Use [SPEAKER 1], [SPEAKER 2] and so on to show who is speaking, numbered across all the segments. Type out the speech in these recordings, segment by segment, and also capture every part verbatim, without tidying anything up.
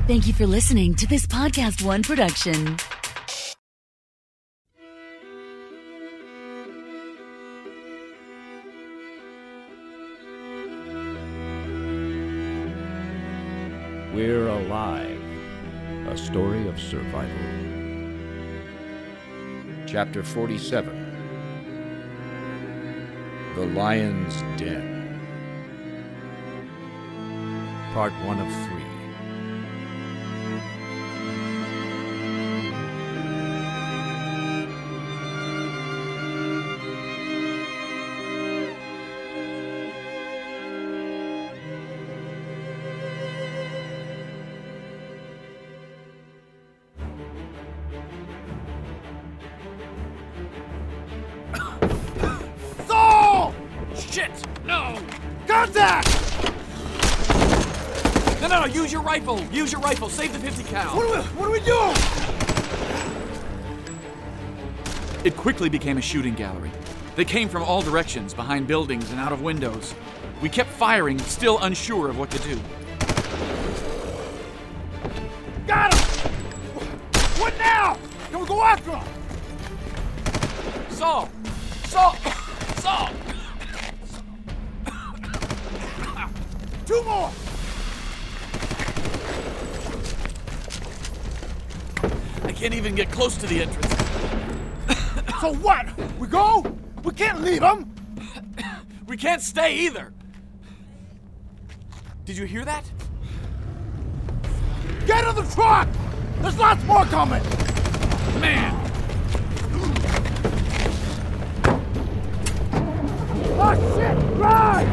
[SPEAKER 1] Thank you for listening to this Podcast One production.
[SPEAKER 2] We're Alive, a story of survival. Chapter forty-seven, The Lion's Den. Part one of three.
[SPEAKER 3] Shit! No!
[SPEAKER 4] Contact!
[SPEAKER 3] No, no, no, use your rifle! Use your rifle! Save the fifty cal!
[SPEAKER 4] What do we, what do we do?
[SPEAKER 3] It quickly became a shooting gallery. They came from all directions, behind buildings and out of windows. We kept firing, still unsure of what to do.
[SPEAKER 4] Got him! What now? Can we go after him?
[SPEAKER 3] Saul! Saul! Saul!
[SPEAKER 4] Two more!
[SPEAKER 3] I can't even get close to the entrance.
[SPEAKER 4] So what? We go? We can't leave him!
[SPEAKER 3] We can't stay either! Did you hear that?
[SPEAKER 4] Get in the truck! There's lots more coming!
[SPEAKER 3] Man!
[SPEAKER 4] Oh shit! Run!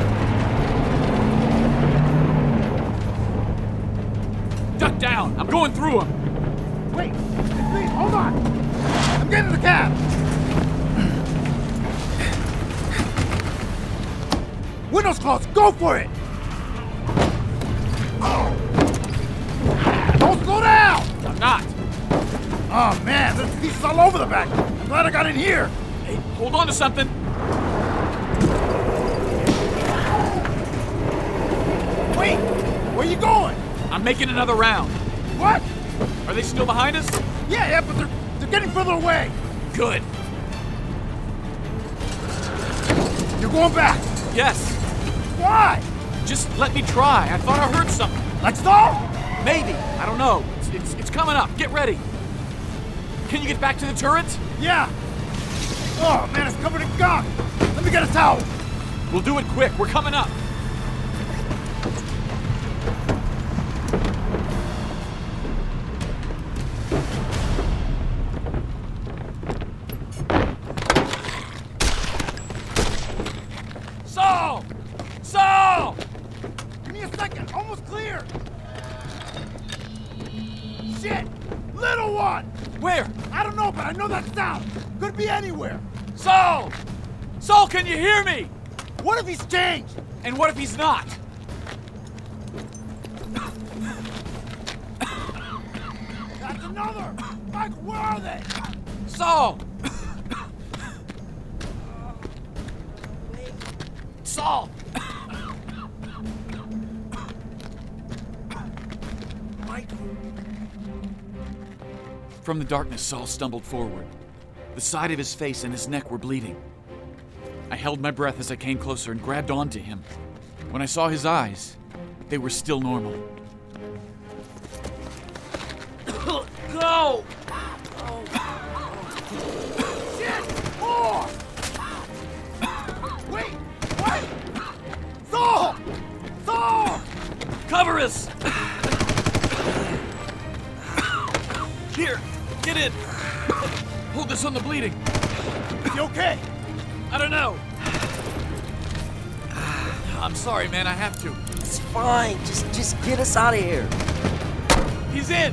[SPEAKER 3] Duck down! I'm going through him!
[SPEAKER 4] Wait! Please, hold on! I'm getting in the cab! Windows closed! Go for it! Don't slow down!
[SPEAKER 3] I'm not!
[SPEAKER 4] Oh man, there's pieces all over the back! I'm glad I got in here!
[SPEAKER 3] Hey, hold on to something!
[SPEAKER 4] Wait! Where you going?
[SPEAKER 3] I'm making another round.
[SPEAKER 4] What?
[SPEAKER 3] Are they still behind us?
[SPEAKER 4] Yeah, yeah, but they're, they're getting further away!
[SPEAKER 3] Good.
[SPEAKER 4] You're going back!
[SPEAKER 3] Yes.
[SPEAKER 4] Why?
[SPEAKER 3] Just let me try. I thought I heard something.
[SPEAKER 4] Like stall?
[SPEAKER 3] Maybe. I don't know. It's, it's, it's coming up. Get ready. Can you get back to the turret?
[SPEAKER 4] Yeah! Oh man, it's covered in gunk! Let me get a towel!
[SPEAKER 3] We'll do it quick. We're coming up. Saul! Saul!
[SPEAKER 4] Give me a second, almost clear! Shit! Little one!
[SPEAKER 3] Where?
[SPEAKER 4] I don't know, but I know that sound! Could be anywhere!
[SPEAKER 3] Saul! Saul, can you hear me?
[SPEAKER 4] What if he's changed?
[SPEAKER 3] And what if he's not?
[SPEAKER 4] That's another! Michael, where are they?
[SPEAKER 3] Saul! Saul!
[SPEAKER 4] Michael!
[SPEAKER 3] From the darkness, Saul stumbled forward. The side of his face and his neck were bleeding. I held my breath as I came closer and grabbed onto him. When I saw his eyes, they were still normal. Go!
[SPEAKER 4] Shit! More! Wait! What? Saul! Saul!
[SPEAKER 3] Cover us! Here, get in. Hold this on the bleeding.
[SPEAKER 4] Is he okay?
[SPEAKER 3] I don't know. I'm sorry, man. I have to.
[SPEAKER 5] It's fine. Just just get us out of here.
[SPEAKER 3] He's in.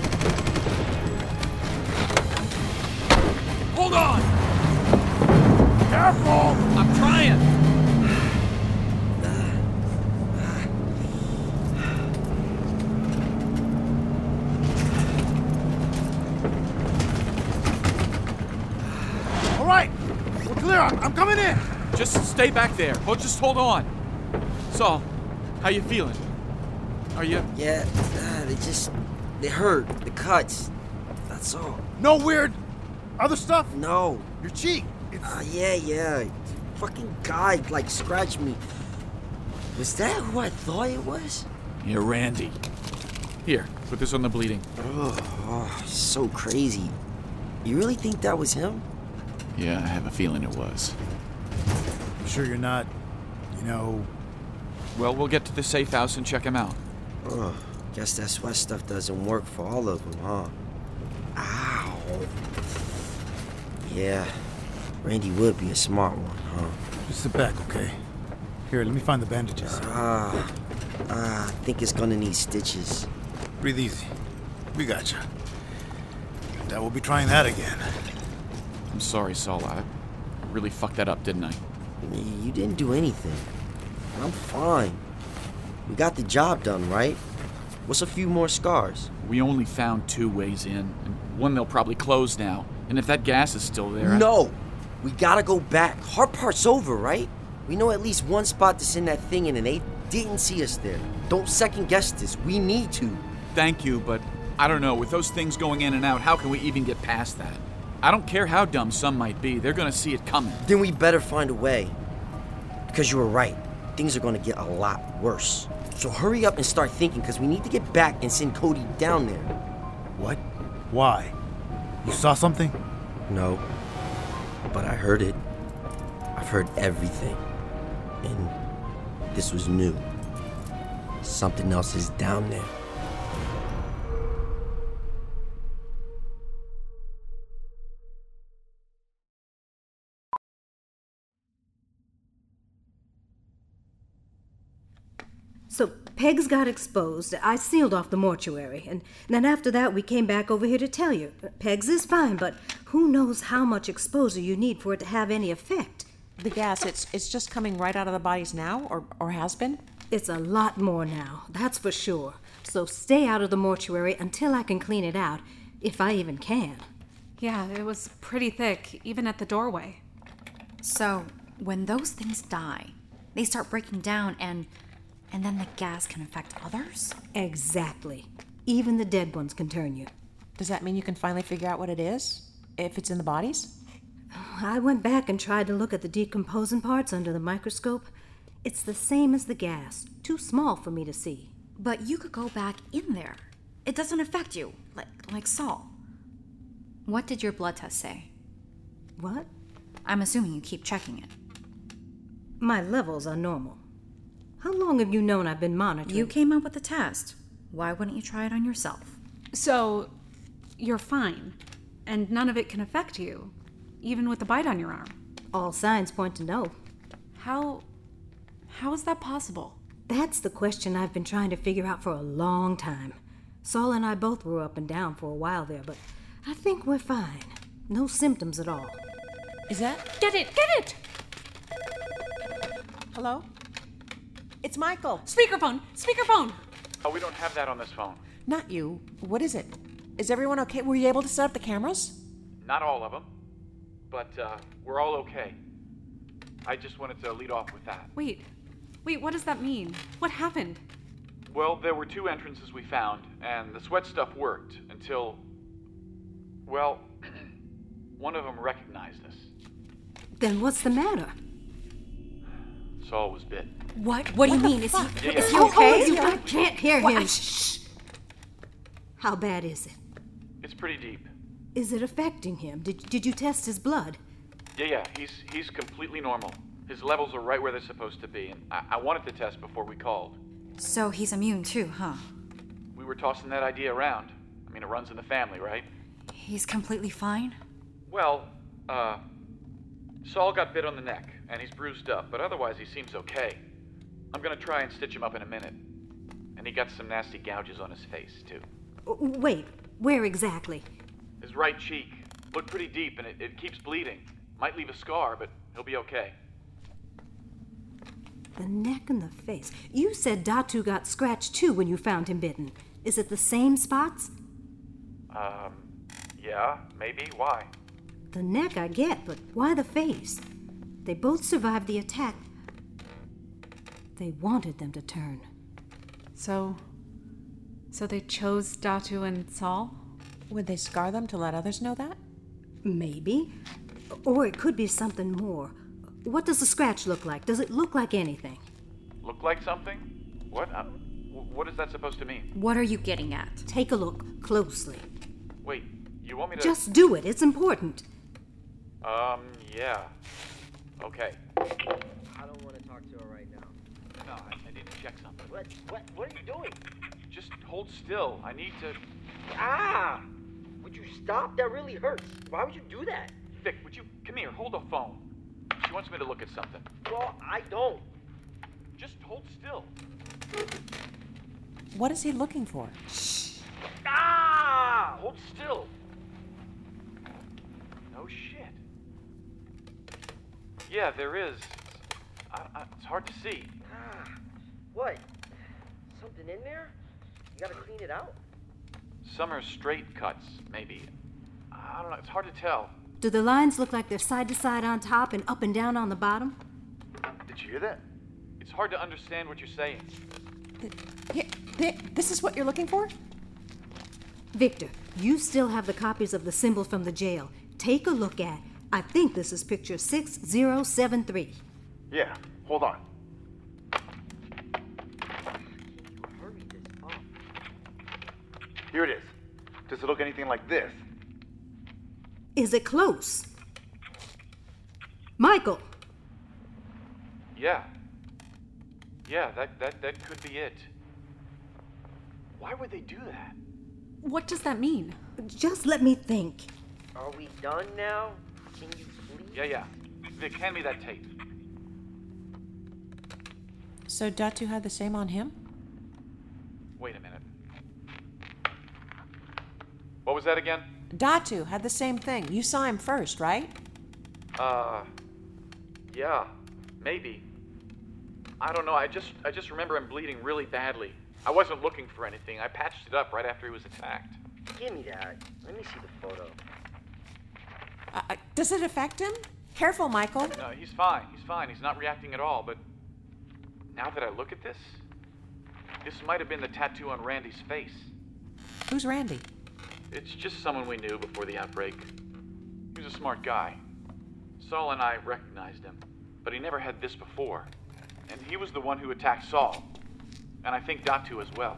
[SPEAKER 3] Hold on.
[SPEAKER 4] Careful!
[SPEAKER 3] I'm trying.
[SPEAKER 4] All right, we're clear. I'm, I'm coming in.
[SPEAKER 3] Just stay back there. Oh, just hold on. Saul, how you feeling? Are you?
[SPEAKER 5] Yeah, uh, they just... They hurt. The cuts. That's all.
[SPEAKER 4] No weird other stuff?
[SPEAKER 5] No.
[SPEAKER 4] Your cheek. It's...
[SPEAKER 5] Uh, yeah, yeah. Fucking guy, like, scratched me. Was that who I thought it was?
[SPEAKER 3] Yeah, Randy. Here, put this on the bleeding.
[SPEAKER 5] Oh, oh, so crazy. You really think that was him?
[SPEAKER 3] Yeah, I have a feeling it was.
[SPEAKER 4] I'm sure you're not, you know...
[SPEAKER 3] Well, we'll get to the safe house and check him out.
[SPEAKER 5] Ugh, guess that sweat stuff doesn't work for all of them, huh? Ow. Yeah, Randy would be a smart one, huh?
[SPEAKER 4] Just sit back, okay? Here, let me find the bandages.
[SPEAKER 5] Ah, ah, I think it's gonna need stitches.
[SPEAKER 4] Breathe easy. We got you. That we'll be trying that again.
[SPEAKER 3] I'm sorry, Saul. I really fucked that up, didn't I?
[SPEAKER 5] You didn't do anything. I'm fine. We got the job done, right? What's a few more scars?
[SPEAKER 3] We only found two ways in, and one they'll probably close now. And if that gas is still there...
[SPEAKER 5] No! I... We gotta go back. Hard part's over, right? We know at least one spot that's in that thing, and they didn't see us there. Don't second guess this. We need to.
[SPEAKER 3] Thank you, but I don't know. With those things going in and out, how can we even get past that? I don't care how dumb some might be. They're gonna see it coming.
[SPEAKER 5] Then we better find a way. Because you were right. Things are gonna get a lot worse. So hurry up and start thinking, because we need to get back and send Cody down there.
[SPEAKER 4] What? Why? You saw something?
[SPEAKER 5] No. But I heard it. I've heard everything. And this was new. Something else is down there.
[SPEAKER 6] So Pegs got exposed. I sealed off the mortuary, and then after that we came back over here to tell you. Pegs is fine, but who knows how much exposure you need for it to have any effect.
[SPEAKER 7] The gas, it's it's just coming right out of the bodies now, or, or has been?
[SPEAKER 6] It's a lot more now, that's for sure. So stay out of the mortuary until I can clean it out, if I even can.
[SPEAKER 8] Yeah, it was pretty thick, even at the doorway.
[SPEAKER 1] So, when those things die, they start breaking down and... and then the gas can affect others?
[SPEAKER 6] Exactly. Even the dead ones can turn you.
[SPEAKER 7] Does that mean you can finally figure out what it is? If it's in the bodies?
[SPEAKER 6] I went back and tried to look at the decomposing parts under the microscope. It's the same as the gas. Too small for me to see.
[SPEAKER 1] But you could go back in there. It doesn't affect you, like, like Saul. What did your blood test say?
[SPEAKER 6] What?
[SPEAKER 1] I'm assuming you keep checking it.
[SPEAKER 6] My levels are normal. How long have you known I've been monitoring?
[SPEAKER 1] You came up with the test. Why wouldn't you try it on yourself?
[SPEAKER 8] So, you're fine, and none of it can affect you, even with the bite on your arm.
[SPEAKER 6] All signs point to no.
[SPEAKER 8] How... how is that possible?
[SPEAKER 6] That's the question I've been trying to figure out for a long time. Saul and I both were up and down for a while there, but I think we're fine. No symptoms at all.
[SPEAKER 7] Is that...
[SPEAKER 8] Get it! Get it!
[SPEAKER 7] Hello? It's Michael.
[SPEAKER 8] Speakerphone! Speakerphone!
[SPEAKER 3] Oh, we don't have that on this phone.
[SPEAKER 7] Not you. What is it? Is everyone okay? Were you able to set up the cameras?
[SPEAKER 3] Not all of them, but uh, we're all okay. I just wanted to lead off with that.
[SPEAKER 8] Wait. Wait, what does that mean? What happened?
[SPEAKER 3] Well, there were two entrances we found, and the sweat stuff worked until... well, one of them recognized us.
[SPEAKER 6] Then what's the matter?
[SPEAKER 3] Saul was bit.
[SPEAKER 1] What? What do you mean? Is he,
[SPEAKER 3] Yeah, yeah.
[SPEAKER 1] is he okay?
[SPEAKER 6] You, I can't hear
[SPEAKER 1] What?
[SPEAKER 6] him. Shh. How bad is it?
[SPEAKER 3] It's pretty deep.
[SPEAKER 6] Is it affecting him? Did, did you test his blood?
[SPEAKER 3] Yeah, yeah, he's he's completely normal. His levels are right where they're supposed to be, and I, I wanted to test before we called.
[SPEAKER 1] So he's immune too, huh?
[SPEAKER 3] We were tossing that idea around. I mean, it runs in the family, right?
[SPEAKER 1] He's completely fine?
[SPEAKER 3] Well, uh, Saul got bit on the neck, and he's bruised up, but otherwise he seems okay. I'm gonna try and stitch him up in a minute. And he got some nasty gouges on his face, too.
[SPEAKER 6] W- Wait, where exactly?
[SPEAKER 3] His right cheek. Looked pretty deep, and it, it keeps bleeding. Might leave a scar, but he'll be okay.
[SPEAKER 6] The neck and the face. You said Datu got scratched too when you found him bitten. Is it the same spots?
[SPEAKER 3] Um, yeah, maybe. Why?
[SPEAKER 6] The neck I get, but why the face? They both survived the attack. They wanted them to turn.
[SPEAKER 8] So, So they chose Datu and Saul?
[SPEAKER 7] Would they scar them to let others know that?
[SPEAKER 6] Maybe. Or it could be something more. What does the scratch look like? Does it look like anything?
[SPEAKER 3] Look like something? What? Uh, what is that supposed to mean?
[SPEAKER 1] What are you getting at?
[SPEAKER 6] Take a look closely.
[SPEAKER 3] Wait, you want me to...
[SPEAKER 6] Just do it. It's important.
[SPEAKER 3] Um, yeah. Okay.
[SPEAKER 5] I don't want to talk to her right now.
[SPEAKER 3] No, I, I need to check something.
[SPEAKER 5] What? What? What are you doing?
[SPEAKER 3] Just hold still. I need to...
[SPEAKER 5] Ah! Would you stop? That really hurts. Why would you do that?
[SPEAKER 3] Vic, would you... Come here, hold the phone. She wants me to look at something.
[SPEAKER 5] Well, I don't.
[SPEAKER 3] Just hold still.
[SPEAKER 7] What is he looking for?
[SPEAKER 3] Ah! Hold still. No shit. Yeah, there is. I, I, it's hard to see.
[SPEAKER 5] Ah. What? Something in there? You gotta clean it out?
[SPEAKER 3] Some are straight cuts, maybe. I don't know, it's hard to tell.
[SPEAKER 6] Do the lines look like they're side to side on top and up and down on the bottom?
[SPEAKER 3] Did you hear that? It's hard to understand what you're saying.
[SPEAKER 7] Here, th- this is what you're looking for?
[SPEAKER 6] Victor, you still have the copies of the symbol from the jail. Take a look at, I think this is picture six zero seven three.
[SPEAKER 4] Yeah, hold on.
[SPEAKER 5] Hurry this up.
[SPEAKER 4] Here it is. Does it look anything like this?
[SPEAKER 6] Is it close? Michael!
[SPEAKER 3] Yeah. Yeah, that, that, that could be it. Why would they do that?
[SPEAKER 8] What does that mean?
[SPEAKER 6] Just let me think.
[SPEAKER 5] Are we done now? Can you please?
[SPEAKER 3] Yeah, yeah. Vic, hand me that tape.
[SPEAKER 7] So Datu had the same on him?
[SPEAKER 3] Wait a minute. What was that again?
[SPEAKER 7] Datu had the same thing. You saw him first, right?
[SPEAKER 3] Uh, yeah, maybe. I don't know. I just, I just remember him bleeding really badly. I wasn't looking for anything. I patched it up right after he was attacked.
[SPEAKER 5] Give me that. Let me see the photo.
[SPEAKER 7] Uh, uh, does it affect him? Careful, Michael.
[SPEAKER 3] No, he's fine. He's fine. He's not reacting at all. But now that I look at this, this might have been the tattoo on Randy's face.
[SPEAKER 7] Who's Randy?
[SPEAKER 3] It's just someone we knew before the outbreak. He was a smart guy. Saul and I recognized him, but he never had this before. And he was the one who attacked Saul. And I think Datu as well.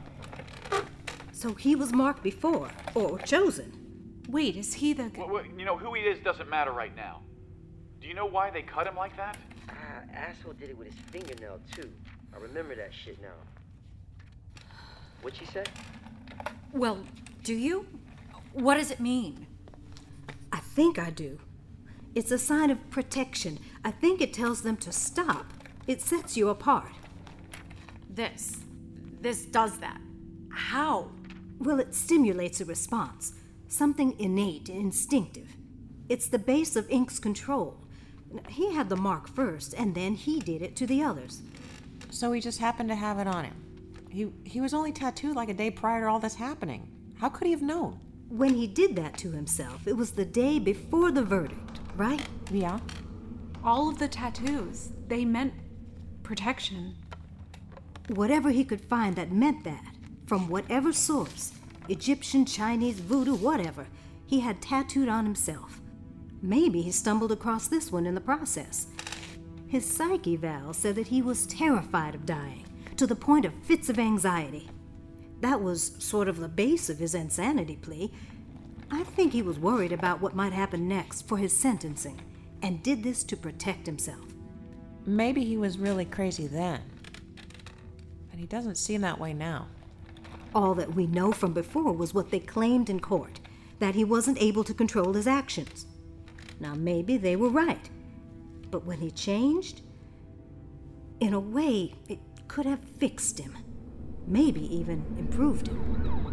[SPEAKER 6] So he was marked before, or chosen.
[SPEAKER 8] Wait, is he the...
[SPEAKER 3] Well, well, you know, who he is doesn't matter right now. Do you know why they cut him like that?
[SPEAKER 5] Ah, asshole did it with his fingernail, too. I remember that shit now. What'd she say?
[SPEAKER 1] Well, do you? What does it mean?
[SPEAKER 6] I think I do. It's a sign of protection. I think it tells them to stop. It sets you apart.
[SPEAKER 1] This. This does that. How?
[SPEAKER 6] Well, it stimulates a response. Something innate, instinctive. It's the base of Ink's control. He had the mark first, and then he did it to the others.
[SPEAKER 7] So he just happened to have it on him. He he was only tattooed like a day prior to all this happening. How could he have known?
[SPEAKER 6] When he did that to himself, it was the day before the verdict, right?
[SPEAKER 7] Yeah.
[SPEAKER 8] All of the tattoos, they meant protection.
[SPEAKER 6] Whatever he could find that meant that, from whatever source, Egyptian, Chinese, voodoo, whatever, he had tattooed on himself. Maybe he stumbled across this one in the process. His psyche Val said that he was terrified of dying, to the point of fits of anxiety. That was sort of the base of his insanity plea. I think he was worried about what might happen next for his sentencing, and did this to protect himself.
[SPEAKER 7] Maybe he was really crazy then. But he doesn't seem that way now.
[SPEAKER 6] All that we know from before was what they claimed in court, that he wasn't able to control his actions. Now, maybe they were right. But when he changed, in a way, it could have fixed him. Maybe even improved him.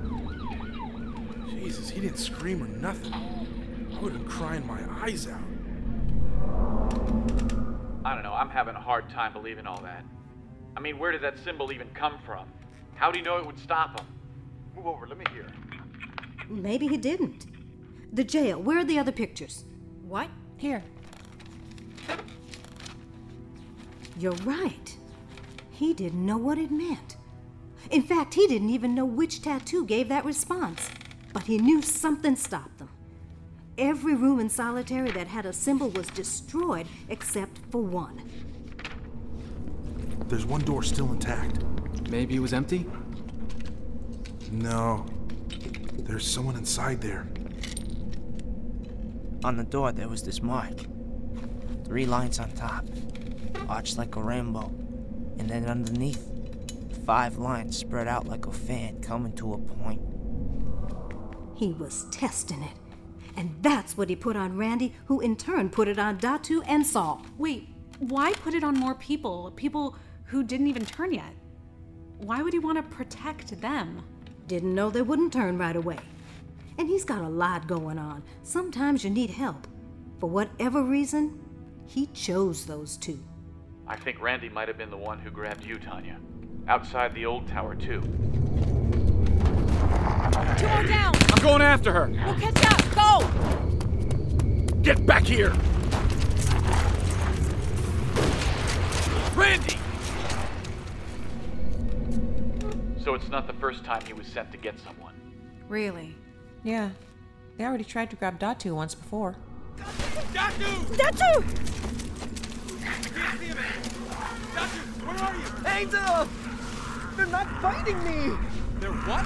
[SPEAKER 9] Jesus, he didn't scream or nothing. I would have been crying my eyes out.
[SPEAKER 3] I don't know. I'm having a hard time believing all that. I mean, where did that symbol even come from? How do you know it would stop him?
[SPEAKER 4] Move over, let me hear.
[SPEAKER 6] Maybe he didn't. The jail, where are the other pictures?
[SPEAKER 1] What?
[SPEAKER 7] Here.
[SPEAKER 6] You're right. He didn't know what it meant. In fact, he didn't even know which tattoo gave that response. But he knew something stopped them. Every room in Solitary that had a symbol was destroyed except for one.
[SPEAKER 9] There's one door still intact.
[SPEAKER 10] Maybe it was empty?
[SPEAKER 9] No. There's someone inside there.
[SPEAKER 11] On the door, there was this mark. Three lines on top, arched like a rainbow. And then underneath, five lines spread out like a fan coming to a point.
[SPEAKER 6] He was testing it. And that's what he put on Randy, who in turn put it on Datu and Saul.
[SPEAKER 8] Wait, why put it on more people? People who didn't even turn yet? Why would he want to protect them?
[SPEAKER 6] Didn't know they wouldn't turn right away. And he's got a lot going on. Sometimes you need help. For whatever reason, he chose those two.
[SPEAKER 3] I think Randy might have been the one who grabbed you, Tanya. Outside the old tower, too.
[SPEAKER 12] Two more down!
[SPEAKER 3] I'm going after her!
[SPEAKER 12] We'll catch up! Go!
[SPEAKER 3] Get back here! Randy! So it's not the first time he was sent to get someone.
[SPEAKER 1] Really?
[SPEAKER 7] Yeah. They already tried to grab Datu once before.
[SPEAKER 4] Datu!
[SPEAKER 12] Datu!
[SPEAKER 4] Datu, where are you?
[SPEAKER 12] Angel! They're not fighting me!
[SPEAKER 4] They're what?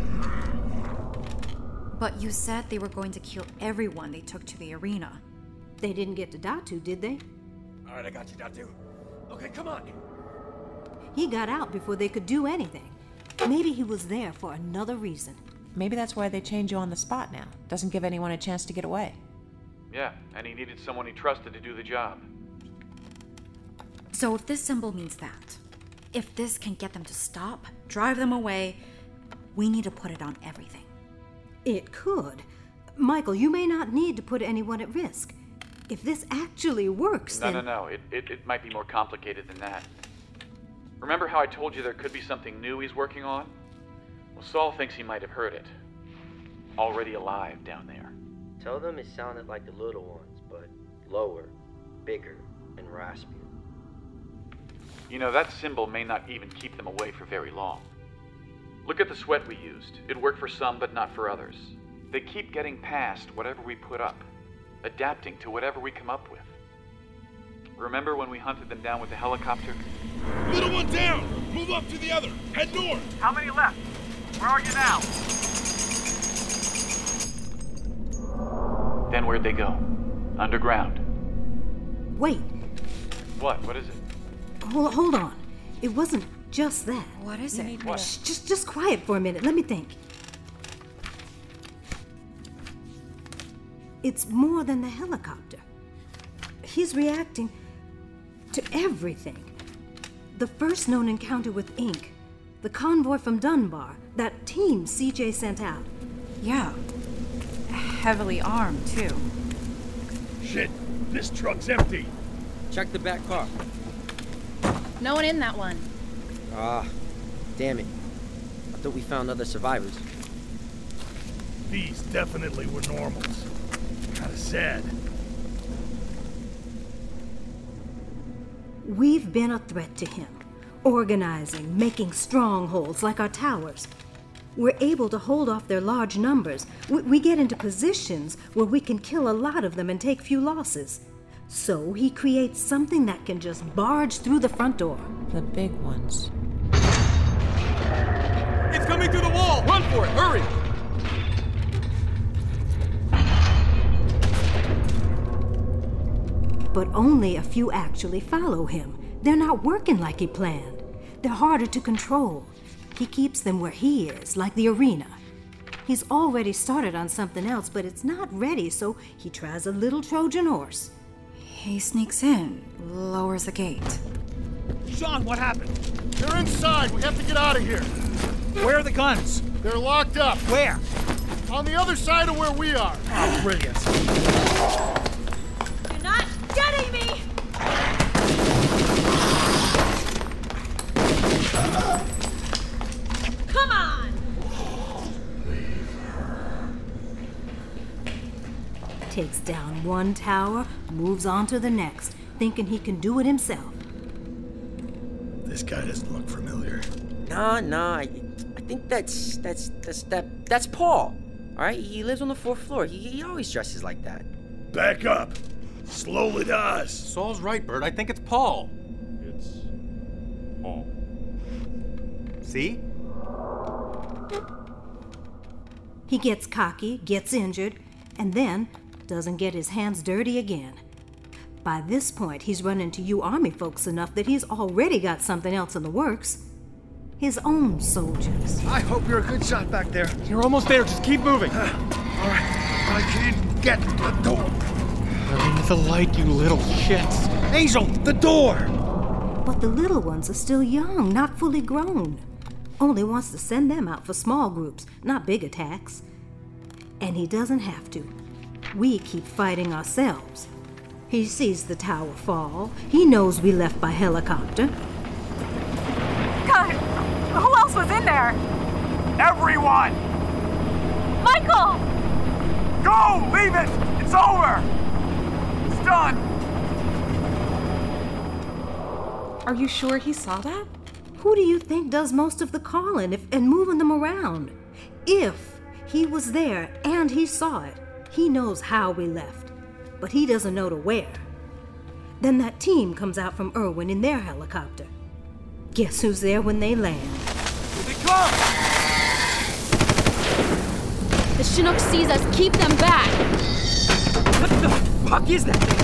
[SPEAKER 1] But you said they were going to kill everyone they took to the arena.
[SPEAKER 6] They didn't get to Datu, did they?
[SPEAKER 4] All right, I got you, Datu. Okay, come on.
[SPEAKER 6] He got out before they could do anything. Maybe he was there for another reason.
[SPEAKER 7] Maybe that's why they change you on the spot now. Doesn't give anyone a chance to get away.
[SPEAKER 3] Yeah, and he needed someone he trusted to do the job.
[SPEAKER 1] So if this symbol means that, if this can get them to stop, drive them away, we need to put it on everything.
[SPEAKER 6] It could. Michael, you may not need to put anyone at risk. If this actually works,
[SPEAKER 3] No,
[SPEAKER 6] then...
[SPEAKER 3] no, no. It, it, it might be more complicated than that. Remember how I told you there could be something new he's working on? Well, Saul thinks he might have heard it. Already alive down there.
[SPEAKER 5] Tell them it sounded like the little ones, but lower, bigger, and raspier.
[SPEAKER 3] You know, that symbol may not even keep them away for very long. Look at the sweat we used. It worked for some, but not for others. They keep getting past whatever we put up, adapting to whatever we come up with. Remember when we hunted them down with the helicopter?
[SPEAKER 4] Middle one down! Move up to the other! Head north!
[SPEAKER 3] How many left? Where are you now? Then where'd they go? Underground.
[SPEAKER 6] Wait,
[SPEAKER 3] What? What is it?
[SPEAKER 6] hold, hold on. It wasn't just that.
[SPEAKER 1] What is it?
[SPEAKER 3] What?
[SPEAKER 6] Shh, just, just quiet for a minute. Let me think. It's more than the helicopter. He's reacting to everything. The first known encounter with Ink, the convoy from Dunbar, that team C J sent out.
[SPEAKER 1] Yeah. Heavily armed, too.
[SPEAKER 4] Shit! This truck's empty!
[SPEAKER 5] Check the back car.
[SPEAKER 12] No one in that one.
[SPEAKER 5] Ah, damn it. I thought we found other survivors.
[SPEAKER 4] These definitely were normals. Kinda sad.
[SPEAKER 6] We've been a threat to him, organizing, making strongholds like our towers. We're able to hold off their large numbers. We, we get into positions where we can kill a lot of them and take few losses. So he creates something that can just barge through the front door.
[SPEAKER 7] The big ones.
[SPEAKER 4] It's coming through the wall! Run for it! Hurry!
[SPEAKER 6] But only a few actually follow him. They're not working like he planned. They're harder to control. He keeps them where he is, like the arena. He's already started on something else, but it's not ready, so he tries a little Trojan horse.
[SPEAKER 1] He sneaks in, lowers the gate.
[SPEAKER 4] Sean, what happened? They're inside. We have to get out of here. Where are the guns? They're locked up. Where? On the other side of where we are. Oh, brilliant.
[SPEAKER 12] You're not getting me! Come on!
[SPEAKER 6] Takes down one tower, moves on to the next, thinking he can do it himself.
[SPEAKER 4] This guy doesn't look familiar.
[SPEAKER 5] Nah, nah. I, I think that's that's that's that that's Paul. All right, he lives on the fourth floor. He, he always dresses like that.
[SPEAKER 4] Back up. Slowly does.
[SPEAKER 10] Saul's right, Bert. I think it's Paul.
[SPEAKER 9] It's Paul.
[SPEAKER 10] See?
[SPEAKER 6] He gets cocky, gets injured, and then doesn't get his hands dirty again. By this point, he's run into you Army folks enough that he's already got something else in the works. His own soldiers.
[SPEAKER 4] I hope you're a good shot back there.
[SPEAKER 9] You're almost there. Just keep moving.
[SPEAKER 4] Uh, all right, but I can't get the door.
[SPEAKER 9] Burn with the light, you little shits.
[SPEAKER 4] Hazel, the door!
[SPEAKER 6] But the little ones are still young, not fully grown. Only wants to send them out for small groups, not big attacks. And he doesn't have to. We keep fighting ourselves. He sees the tower fall. He knows we left by helicopter.
[SPEAKER 12] God, who else was in there?
[SPEAKER 4] Everyone!
[SPEAKER 12] Michael!
[SPEAKER 4] Go! Leave it! It's over! It's done!
[SPEAKER 8] Are you sure he saw that?
[SPEAKER 6] Who do you think does most of the calling if, and moving them around? If he was there and he saw it, he knows how we left, but he doesn't know to where. Then that team comes out from Irwin in their helicopter. Guess who's there when they land?
[SPEAKER 4] Here they come!
[SPEAKER 12] The Chinook sees us. Keep them back!
[SPEAKER 5] What the fuck is that?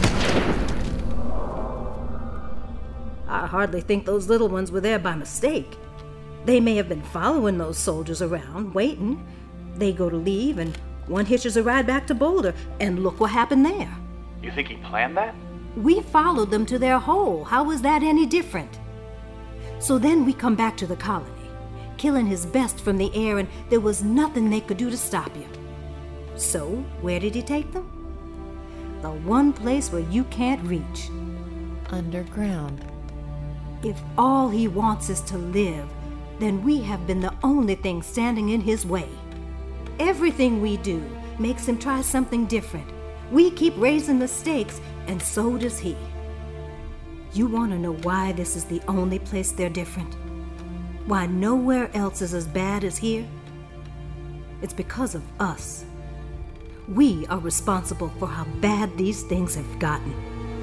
[SPEAKER 6] I hardly think those little ones were there by mistake. They may have been following those soldiers around, waiting. They go to leave, and one hitches a ride back to Boulder, and look what happened there.
[SPEAKER 13] You think he planned that?
[SPEAKER 6] We followed them to their hole. How was that any different? So then we come back to the colony, killing his best from the air, and there was nothing they could do to stop you. So, where did he take them? The one place where you can't reach.
[SPEAKER 7] Underground.
[SPEAKER 6] If all he wants is to live, then we have been the only thing standing in his way. Everything we do makes him try something different. We keep raising the stakes, and so does he. You want to know why this is the only place they're different? Why nowhere else is as bad as here? It's because of us. We are responsible for how bad these things have gotten.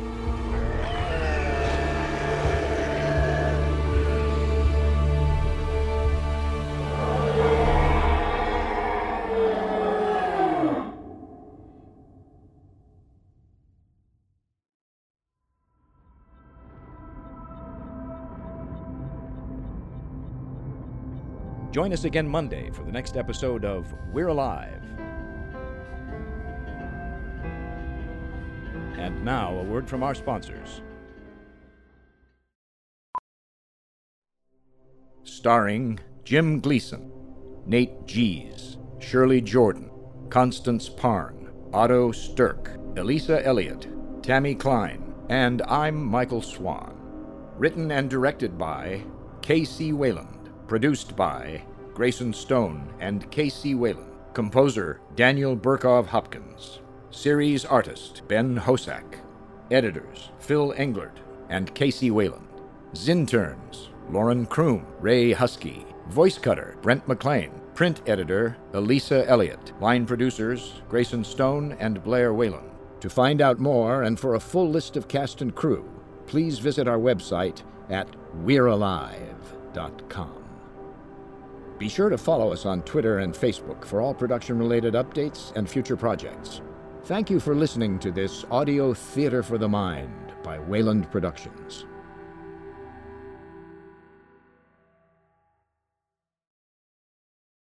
[SPEAKER 2] Join us again Monday for the next episode of We're Alive. And now, a word from our sponsors. Starring Jim Gleason, Nate Gies, Shirley Jordan, Constance Parn, Otto Stirk, Elisa Elliott, Tammy Klein, and I'm Michael Swan. Written and directed by K C Wayland. Produced by Grayson Stone and K C Whalen. Composer Daniel Burkov Hopkins. Series artist Ben Hosack. Editors Phil Englert and K C Whalen. Zinterns Lauren Kroom, Ray Husky. Voice cutter Brent McLean. Print editor Elisa Elliott. Line producers Grayson Stone and Blair Whalen. To find out more and for a full list of cast and crew, please visit our website at we're alive dot com. Be sure to follow us on Twitter and Facebook for all production-related updates and future projects. Thank you for listening to this audio theater for the mind by Wayland Productions.